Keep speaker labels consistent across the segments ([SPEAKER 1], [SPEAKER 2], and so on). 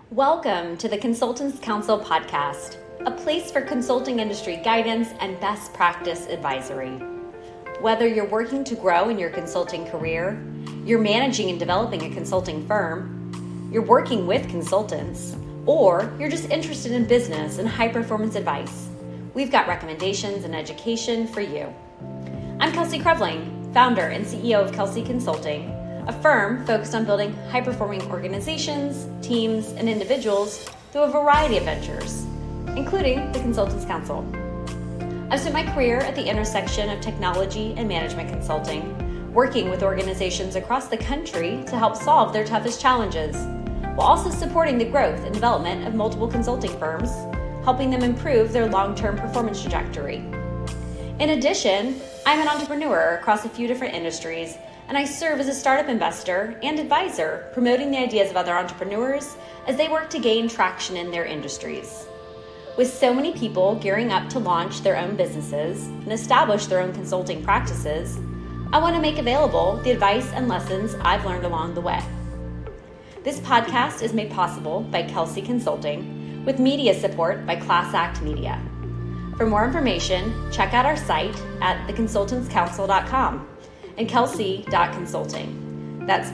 [SPEAKER 1] Welcome to the Consultants Council podcast, a place for consulting industry guidance and best practice advisory. Whether you're working to grow in your consulting career, you're managing and developing a consulting firm, you're working with consultants, or you're just interested in business and high-performance advice, we've got recommendations and education for you. I'm Kelsey Krevling, founder and CEO of Kelsey Consulting, a firm focused on building high-performing organizations, teams, and individuals through a variety of ventures, including the Consultants Council. I've spent my career at the intersection of technology and management consulting, working with organizations across the country to help solve their toughest challenges, while also supporting the growth and development of multiple consulting firms, helping them improve their long-term performance trajectory. In addition, I'm an entrepreneur across a few different industries, and I serve as a startup investor and advisor, promoting the ideas of other entrepreneurs as they work to gain traction in their industries. With so many people gearing up to launch their own businesses and establish their own consulting practices, I want to make available the advice and lessons I've learned along the way. This podcast is made possible by Kelsey Consulting, with media support by Class Act Media. For more information, check out our site at theconsultantscouncil.com and kelsey.consulting. That's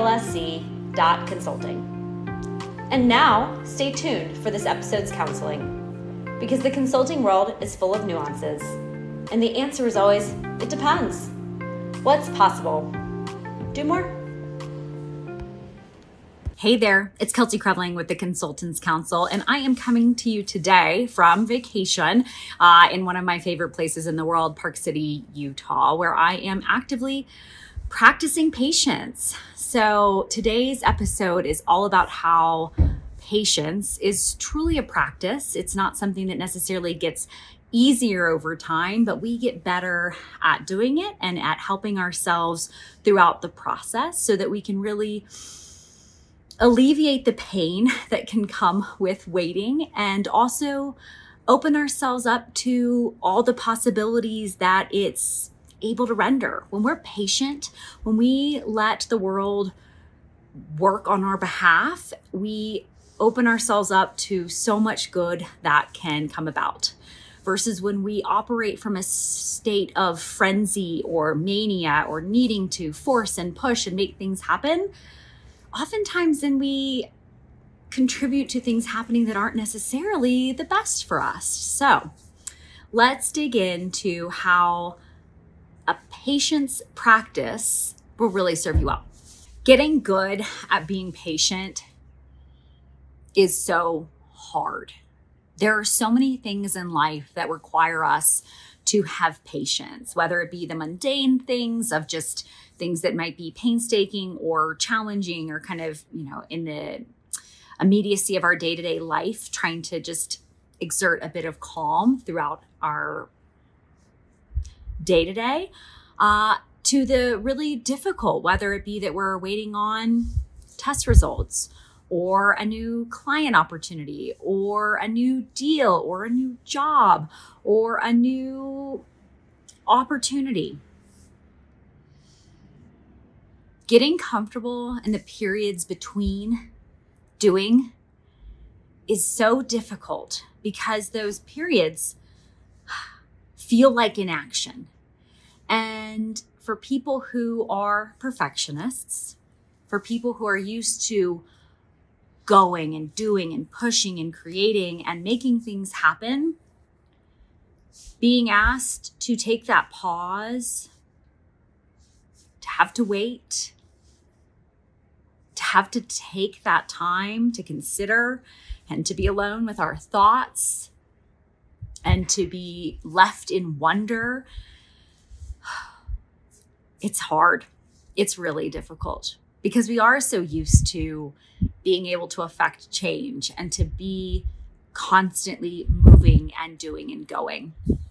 [SPEAKER 1] KELSC.consulting. And now, stay tuned for this episode's counseling, because the consulting world is full of nuances, and the answer is always, it depends. What's possible? Do more? Hey there, it's Kelsey Krevling with the Consultants Council, and I am coming to you today from vacation in one of my favorite places in the world, Park City, Utah, where I am actively practicing patience. So today's episode is all about how patience is truly a practice. It's not something that necessarily gets easier over time, but we get better at doing it and at helping ourselves throughout the process so that we can really alleviate the pain that can come with waiting and also open ourselves up to all the possibilities that it's able to render. When we're patient, when we let the world work on our behalf, we open ourselves up to so much good that can come about. Versus when we operate from a state of frenzy or mania or needing to force and push and make things happen, oftentimes then we contribute to things happening that aren't necessarily the best for us. So let's dig into how a patience practice will really serve you well. Getting good at being patient is so hard. There are so many things in life that require us to have patience, whether it be the mundane things of just things that might be painstaking or challenging or kind of, in the immediacy of our day-to-day life, trying to just exert a bit of calm throughout our day-to-day, to the really difficult, whether it be that we're waiting on test results or a new client opportunity or a new deal or a new job or a new opportunity. Getting comfortable in the periods between doing is so difficult because those periods feel like inaction. And for people who are perfectionists, for people who are used to going and doing and pushing and creating and making things happen, being asked to take that pause, to have to wait, to have to take that time to consider and to be alone with our thoughts and to be left in wonder, it's hard. It's really difficult because we are so used to being able to affect change and to be constantly moving and doing and going.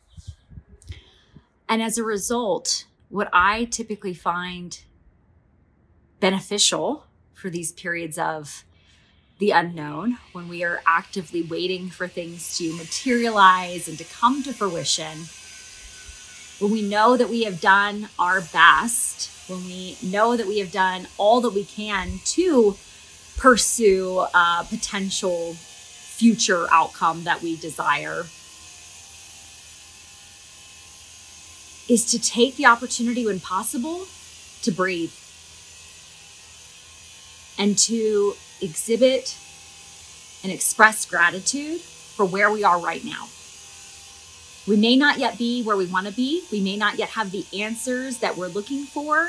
[SPEAKER 1] And as a result, what I typically find beneficial for these periods of the unknown, when we are actively waiting for things to materialize and to come to fruition, when we know that we have done our best, when we know that we have done all that we can to pursue a potential future outcome that we desire is to take the opportunity when possible to breathe and to exhibit and express gratitude for where we are right now. We may not yet be where we want to be. We may not yet have the answers that we're looking for.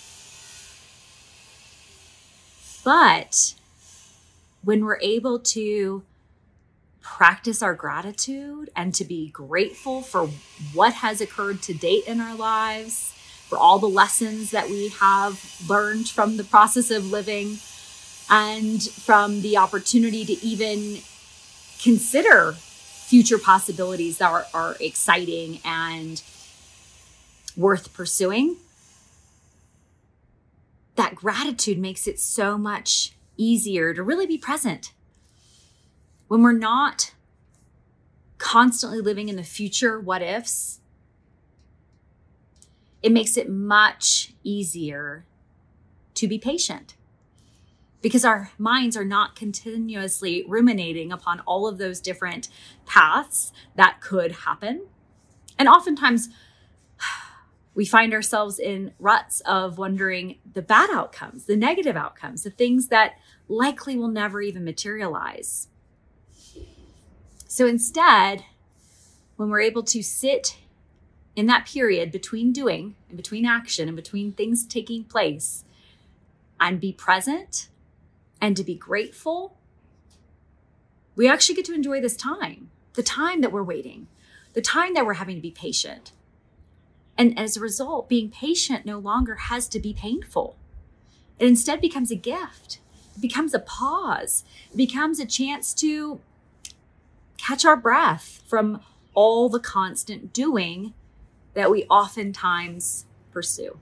[SPEAKER 1] But when we're able to practice our gratitude and to be grateful for what has occurred to date in our lives, for all the lessons that we have learned from the process of living, and from the opportunity to even consider future possibilities that are exciting and worth pursuing, that gratitude makes it so much easier to really be present. When we're not constantly living in the future what ifs, it makes it much easier to be patient because our minds are not continuously ruminating upon all of those different paths that could happen. And oftentimes we find ourselves in ruts of wondering the bad outcomes, the negative outcomes, the things that likely will never even materialize. So instead, when we're able to sit in that period between doing and between action and between things taking place and be present and to be grateful, we actually get to enjoy this time, the time that we're waiting, the time that we're having to be patient. And as a result, being patient no longer has to be painful. It instead becomes a gift. It becomes a pause. It becomes a chance to catch our breath from all the constant doing that we oftentimes pursue.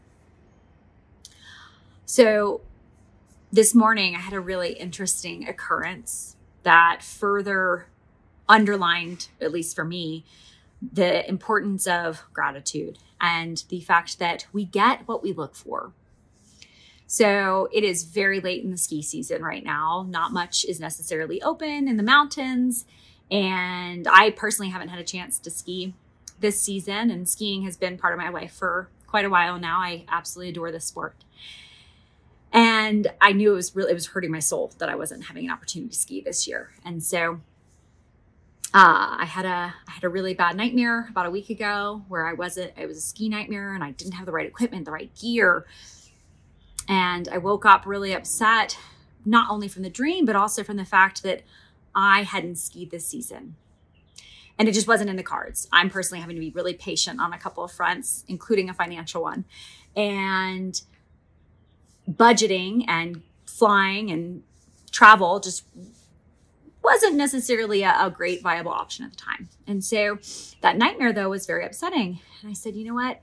[SPEAKER 1] So this morning, I had a really interesting occurrence that further underlined, at least for me, the importance of gratitude and the fact that we get what we look for. So it is very late in the ski season right now. Not much is necessarily open in the mountains. And I personally haven't had a chance to ski this season, and skiing has been part of my life for quite a while now. I absolutely adore this sport. And I knew it was hurting my soul that I wasn't having an opportunity to ski this year. And so I had a really bad nightmare about a week ago where it was a ski nightmare and I didn't have the right equipment, the right gear. And I woke up really upset, not only from the dream, but also from the fact that I hadn't skied this season. And it just wasn't in the cards. I'm personally having to be really patient on a couple of fronts, including a financial one. And budgeting and flying and travel just wasn't necessarily a great viable option at the time. And so that nightmare, though, was very upsetting. And I said, you know what?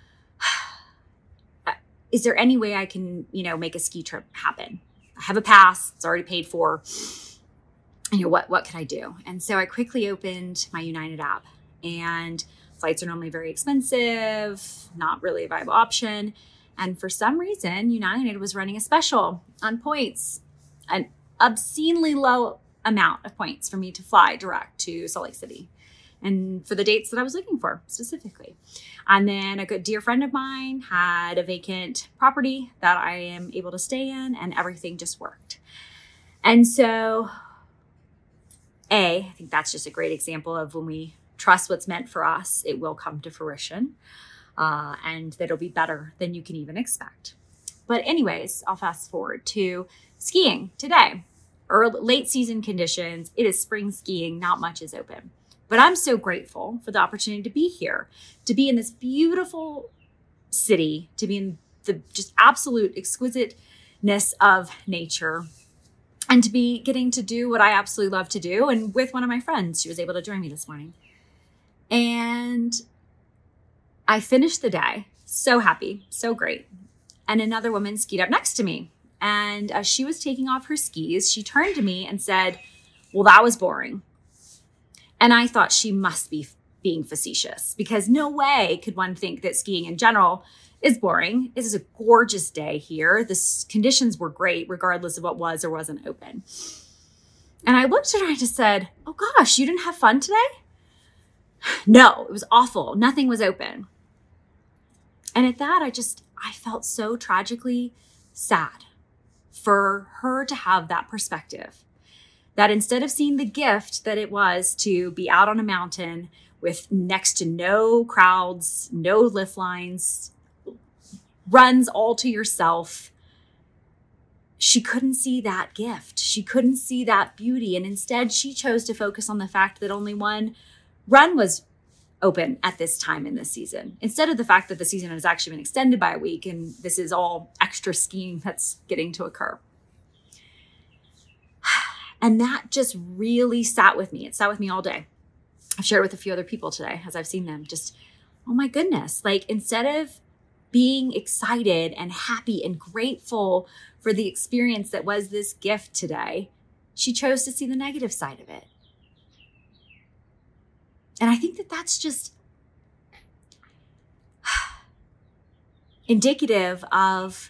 [SPEAKER 1] Is there any way I can, make a ski trip happen? I have a pass. It's already paid for. What can I do? And so I quickly opened my United app, and flights are normally very expensive, not really a viable option. And for some reason, United was running a special on points, an obscenely low amount of points for me to fly direct to Salt Lake City and for the dates that I was looking for specifically. And then a good dear friend of mine had a vacant property that I am able to stay in, and everything just worked. And so I think that's just a great example of when we trust what's meant for us, it will come to fruition, and that it'll be better than you can even expect. But anyways, I'll fast forward to skiing today. Late season conditions, it is spring skiing, not much is open. But I'm so grateful for the opportunity to be here, to be in this beautiful city, to be in the just absolute exquisiteness of nature, and to be getting to do what I absolutely love to do. And with one of my friends, she was able to join me this morning. And I finished the day, so happy, so great. And another woman skied up next to me. And as she was taking off her skis, she turned to me and said, "Well, that was boring." And I thought she must be being facetious, because no way could one think that skiing in general is boring. This is a gorgeous day here. The conditions were great, regardless of what was or wasn't open. And I looked at her and I just said, oh gosh, you didn't have fun today? No, it was awful. Nothing was open. And at that, I felt so tragically sad for her to have that perspective. That instead of seeing the gift that it was to be out on a mountain with next to no crowds, no lift lines, runs all to yourself, she couldn't see that gift. She couldn't see that beauty. And instead, she chose to focus on the fact that only one run was open at this time in this season, instead of the fact that the season has actually been extended by a week and this is all extra skiing that's getting to occur. And that just really sat with me. It sat with me all day. I've shared it with a few other people today as I've seen them. Just, oh my goodness, like instead of being excited and happy and grateful for the experience that was this gift today, she chose to see the negative side of it. And I think that that's just indicative of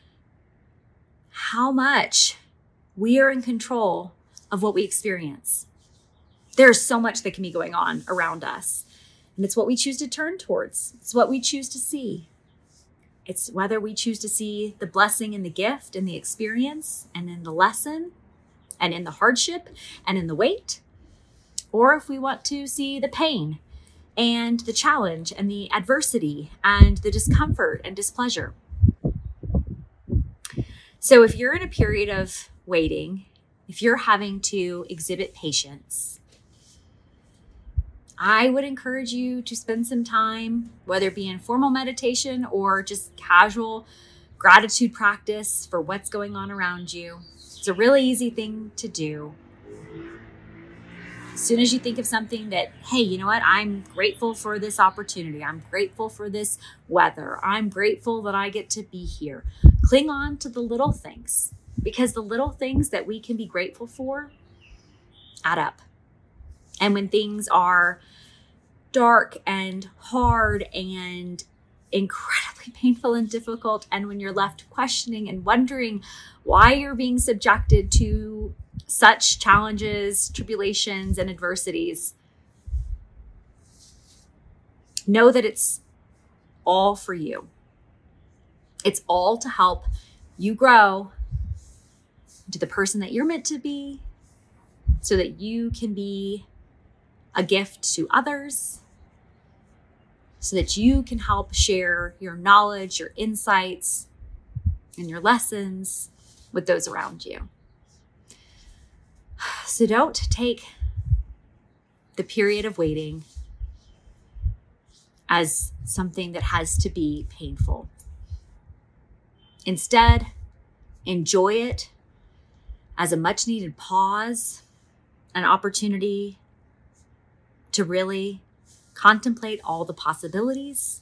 [SPEAKER 1] how much we are in control of what we experience. There's so much that can be going on around us, and it's what we choose to turn towards. It's what we choose to see. It's whether we choose to see the blessing in the gift and the experience and in the lesson and in the hardship and in the wait, or if we want to see the pain and the challenge and the adversity and the discomfort and displeasure. So if you're in a period of waiting, if you're having to exhibit patience, I would encourage you to spend some time, whether it be in formal meditation or just casual gratitude practice for what's going on around you. It's a really easy thing to do. As soon as you think of something that, hey, you know what? I'm grateful for this opportunity. I'm grateful for this weather. I'm grateful that I get to be here. Cling on to the little things, because the little things that we can be grateful for add up. And when things are dark and hard and incredibly painful and difficult, and when you're left questioning and wondering why you're being subjected to such challenges, tribulations, and adversities, know that it's all for you. It's all to help you grow into the person that you're meant to be, so that you can be a gift to others, so that you can help share your knowledge, your insights, and your lessons with those around you. So don't take the period of waiting as something that has to be painful. Instead, enjoy it as a much needed pause, an opportunity to really contemplate all the possibilities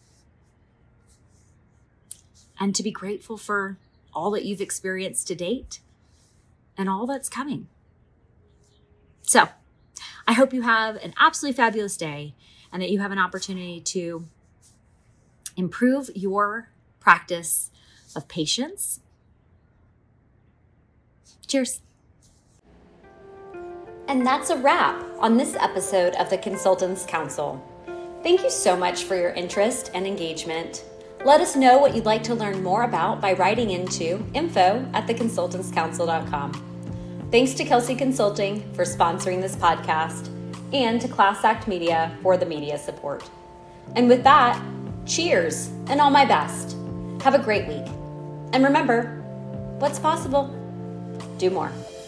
[SPEAKER 1] and to be grateful for all that you've experienced to date and all that's coming. So I hope you have an absolutely fabulous day and that you have an opportunity to improve your practice of patience. Cheers. And that's a wrap on this episode of the Consultants Council. Thank you so much for your interest and engagement. Let us know what you'd like to learn more about by writing into info@theconsultantscouncil.com. Thanks to Kelsey Consulting for sponsoring this podcast, and to Class Act Media for the media support. And with that, cheers and all my best. Have a great week. And remember, what's possible? Do more.